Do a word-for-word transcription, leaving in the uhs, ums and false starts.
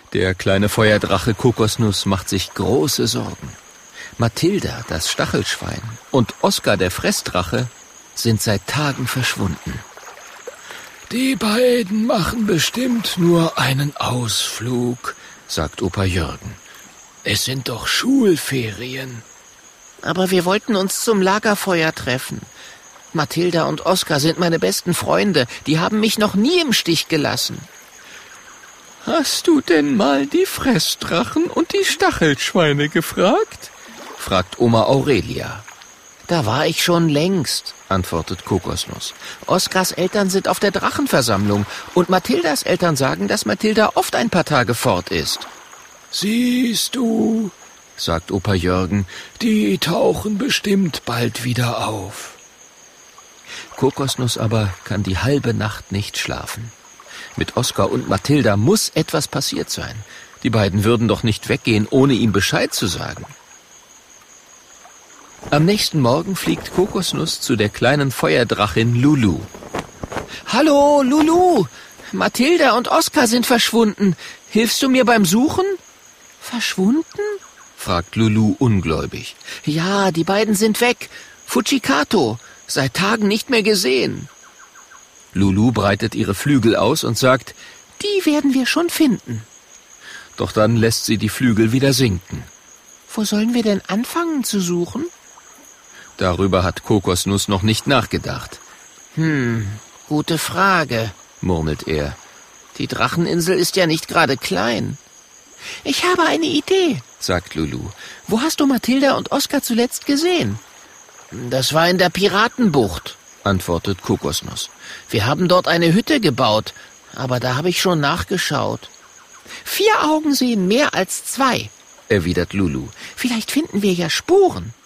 Der kleine Feuerdrache Kokosnuss macht sich große Sorgen. Mathilda, das Stachelschwein, und Oskar, der Fressdrache, sind seit Tagen verschwunden. »Die beiden machen bestimmt nur einen Ausflug«, sagt Opa Jürgen. »Es sind doch Schulferien.« »Aber wir wollten uns zum Lagerfeuer treffen. Mathilda und Oskar sind meine besten Freunde. Die haben mich noch nie im Stich gelassen.« »Hast du denn mal die Fressdrachen und die Stachelschweine gefragt?« fragt Oma Aurelia. »Da war ich schon längst«, antwortet Kokosnuss. »Oskars Eltern sind auf der Drachenversammlung und Mathildas Eltern sagen, dass Mathilda oft ein paar Tage fort ist.« »Siehst du«, sagt Opa Jürgen, »die tauchen bestimmt bald wieder auf.« Kokosnuss aber kann die halbe Nacht nicht schlafen. Mit Oskar und Mathilda muss etwas passiert sein. Die beiden würden doch nicht weggehen, ohne ihm Bescheid zu sagen. Am nächsten Morgen fliegt Kokosnuss zu der kleinen Feuerdrachin Lulu. »Hallo, Lulu! Mathilda und Oskar sind verschwunden. Hilfst du mir beim Suchen?« »Verschwunden?« fragt Lulu ungläubig. »Ja, die beiden sind weg. Fujikato, seit Tagen nicht mehr gesehen.« Lulu breitet ihre Flügel aus und sagt, »Die werden wir schon finden.« Doch dann lässt sie die Flügel wieder sinken. »Wo sollen wir denn anfangen zu suchen?« Darüber hat Kokosnuss noch nicht nachgedacht. »Hm, gute Frage«, murmelt er. »Die Dracheninsel ist ja nicht gerade klein.« »Ich habe eine Idee«, sagt Lulu. »Wo hast du Mathilda und Oskar zuletzt gesehen?« »Das war in der Piratenbucht«, antwortet Kokosnuss. »Wir haben dort eine Hütte gebaut, aber da habe ich schon nachgeschaut.« »Vier Augen sehen mehr als zwei«, erwidert Lulu. »Vielleicht finden wir ja Spuren.«